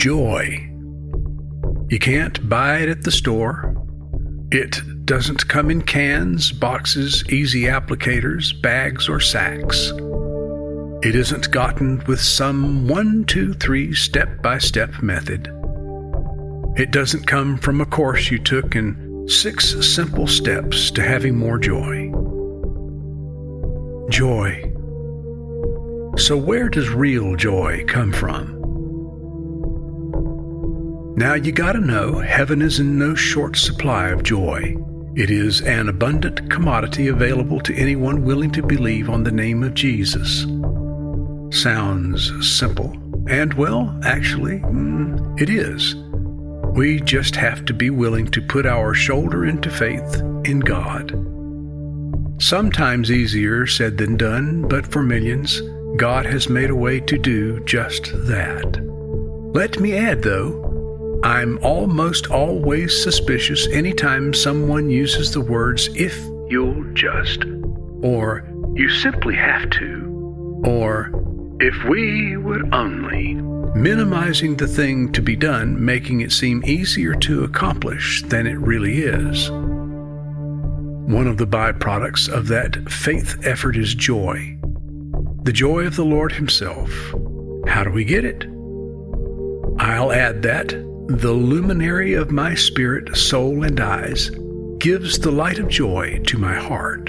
Joy. You can't buy it at the store. It doesn't come in cans, boxes, easy applicators, bags, or sacks. It isn't gotten with some 1, 2, 3 step-by-step method. It doesn't come from a course you took in 6 simple steps to having more joy. Joy. So where does real joy come from? Now you gotta know, heaven is in no short supply of joy. It is an abundant commodity available to anyone willing to believe on the name of Jesus. Sounds simple, and well, actually, it is. We just have to be willing to put our shoulder into faith in God. Sometimes easier said than done, but for millions, God has made a way to do just that. Let me add, though, I'm almost always suspicious anytime someone uses the words, "if you'll just," or "you simply have to," or "if we would only," minimizing the thing to be done, making it seem easier to accomplish than it really is. One of the byproducts of that faith effort is joy. The joy of the Lord Himself. How do we get it? I'll add that the luminary of my spirit, soul, and eyes gives the light of joy to my heart.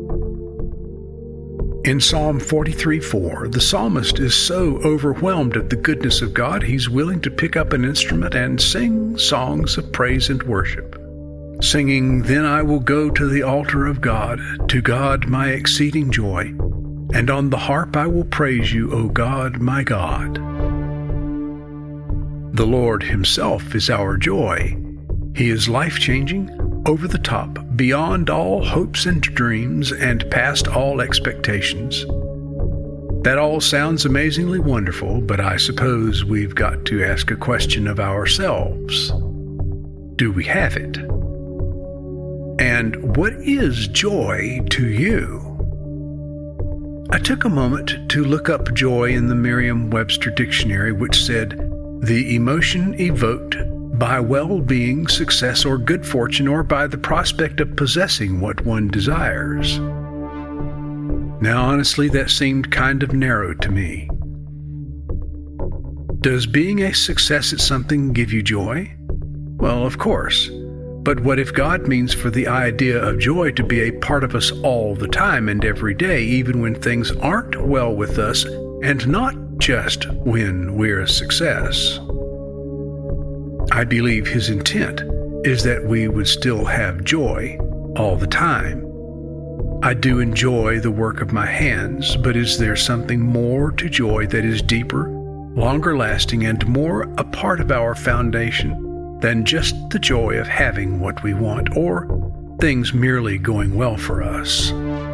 In Psalm 43:4, the psalmist is so overwhelmed at the goodness of God, he's willing to pick up an instrument and sing songs of praise and worship. Singing, "Then I will go to the altar of God, to God my exceeding joy, and on the harp I will praise you, O God, my God." The Lord Himself is our joy. He is life-changing, over the top, beyond all hopes and dreams, and past all expectations. That all sounds amazingly wonderful, but I suppose we've got to ask a question of ourselves. Do we have it? And what is joy to you? I took a moment to look up joy in the Merriam-Webster dictionary, which said, "The emotion evoked by well-being, success, or good fortune, or by the prospect of possessing what one desires." Now, honestly, that seemed kind of narrow to me. Does being a success at something give you joy? Well, of course. But what if God means for the idea of joy to be a part of us all the time and every day, even when things aren't well with us, and not just when we're a success? I believe His intent is that we would still have joy all the time. I do enjoy the work of my hands, but is there something more to joy that is deeper, longer lasting, and more a part of our foundation than just the joy of having what we want, or things merely going well for us?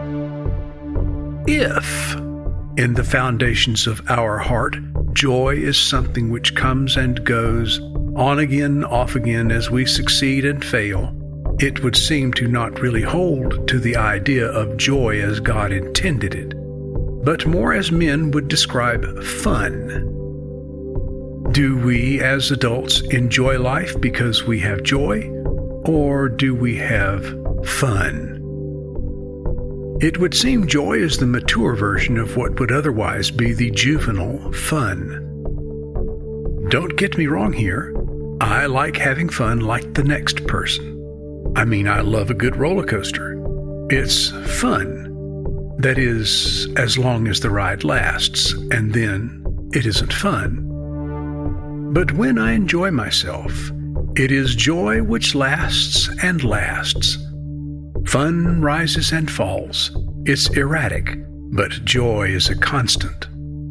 If, in the foundations of our heart, joy is something which comes and goes, on again, off again, as we succeed and fail, it would seem to not really hold to the idea of joy as God intended it, but more as men would describe fun. Do we, as adults, enjoy life because we have joy, or do we have fun? It would seem joy is the mature version of what would otherwise be the juvenile fun. Don't get me wrong here. I like having fun like the next person. I mean, I love a good roller coaster. It's fun. That is, as long as the ride lasts, and then it isn't fun. But when I enjoy myself, it is joy which lasts and lasts. Fun rises and falls. It's erratic, but joy is a constant.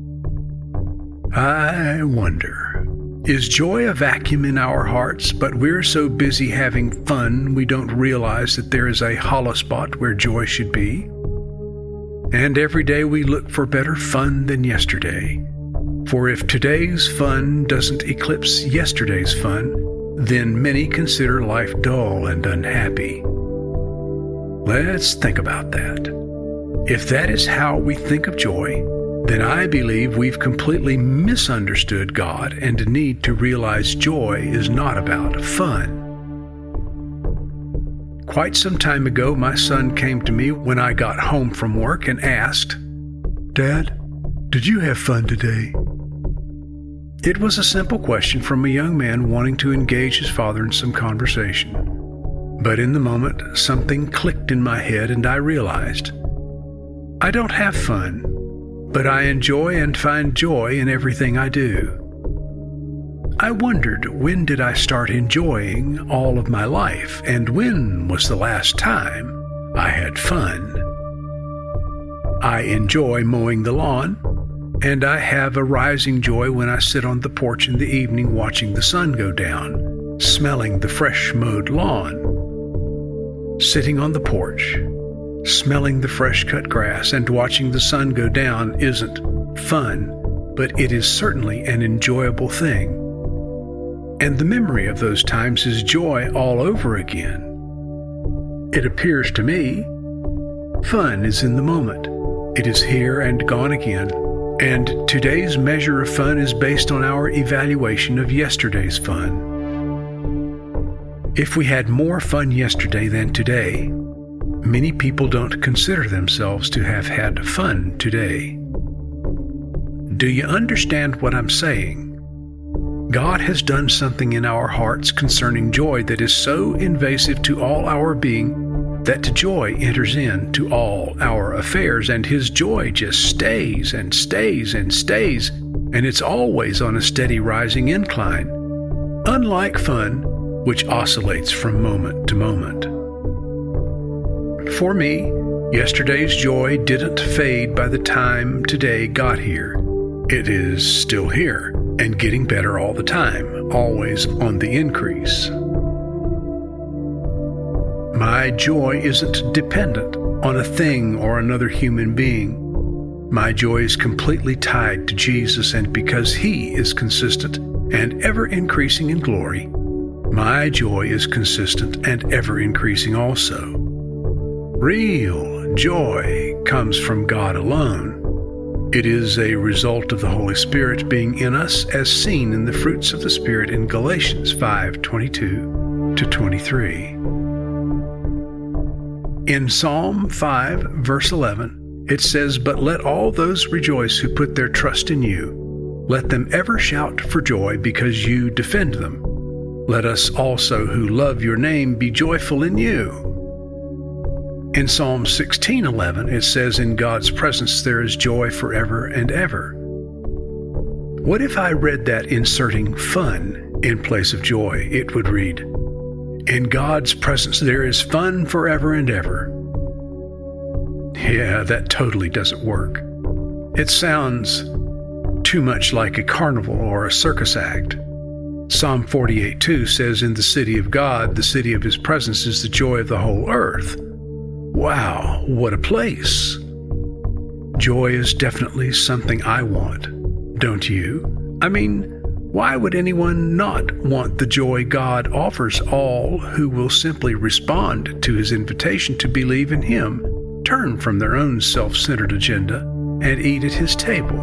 I wonder, is joy a vacuum in our hearts, but we're so busy having fun we don't realize that there is a hollow spot where joy should be? And every day we look for better fun than yesterday. For if today's fun doesn't eclipse yesterday's fun, then many consider life dull and unhappy. Let's think about that. If that is how we think of joy, then I believe we've completely misunderstood God and need to realize joy is not about fun. Quite some time ago, my son came to me when I got home from work and asked, "Dad, did you have fun today?" It was a simple question from a young man wanting to engage his father in some conversation. But in the moment, something clicked in my head and I realized, I don't have fun, but I enjoy and find joy in everything I do. I wondered, when did I start enjoying all of my life, and when was the last time I had fun? I enjoy mowing the lawn, and I have a rising joy when I sit on the porch in the evening watching the sun go down, smelling the fresh mowed lawn. Sitting on the porch, smelling the fresh cut grass and watching the sun go down isn't fun, but it is certainly an enjoyable thing. And the memory of those times is joy all over again. It appears to me, fun is in the moment. It is here and gone again. And today's measure of fun is based on our evaluation of yesterday's fun. If we had more fun yesterday than today, many people don't consider themselves to have had fun today. Do you understand what I'm saying? God has done something in our hearts concerning joy that is so invasive to all our being that joy enters into all our affairs, and His joy just stays and stays and stays, and it's always on a steady rising incline, unlike fun, which oscillates from moment to moment. For me, yesterday's joy didn't fade by the time today got here. It is still here and getting better all the time, always on the increase. My joy isn't dependent on a thing or another human being. My joy is completely tied to Jesus, and because He is consistent and ever increasing in glory, my joy is consistent and ever increasing also. Real joy comes from God alone. It is a result of the Holy Spirit being in us, as seen in the fruits of the Spirit in Galatians 5:22-23. In Psalm 5, verse 11, it says, "But let all those rejoice who put their trust in you. Let them ever shout for joy because you defend them. Let us also who love your name be joyful in you." In Psalm 16:11, it says, "In God's presence there is joy forever and ever." What if I read that inserting fun in place of joy? It would read, "In God's presence there is fun forever and ever." Yeah, that totally doesn't work. It sounds too much like a carnival or a circus act. Psalm 48:2 says, "In the city of God, the city of His presence is the joy of the whole earth." Wow, what a place! Joy is definitely something I want, don't you? I mean, why would anyone not want the joy God offers all who will simply respond to His invitation to believe in Him, turn from their own self-centered agenda, and eat at His table?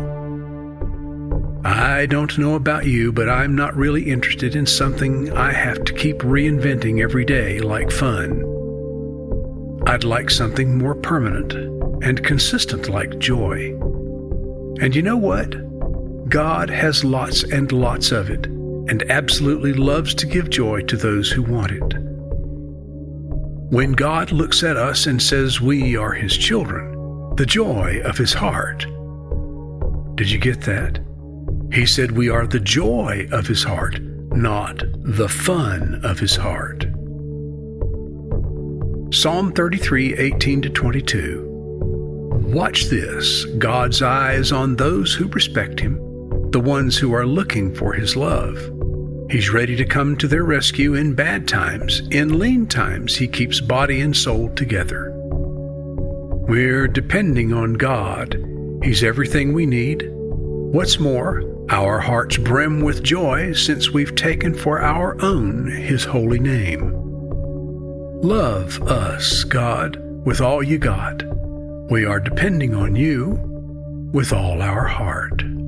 I don't know about you, but I'm not really interested in something I have to keep reinventing every day like fun. I'd like something more permanent and consistent like joy. And you know what? God has lots and lots of it, and absolutely loves to give joy to those who want it. When God looks at us and says we are His children, the joy of His heart. Did you get that? He said we are the joy of His heart, not the fun of His heart. Psalm 33:18-22. Watch this. God's eye is on those who respect Him, the ones who are looking for His love. He's ready to come to their rescue in bad times. In lean times, He keeps body and soul together. We're depending on God. He's everything we need. What's more, our hearts brim with joy since we've taken for our own His holy name. Love us, God, with all you got. We are depending on you. with all our heart.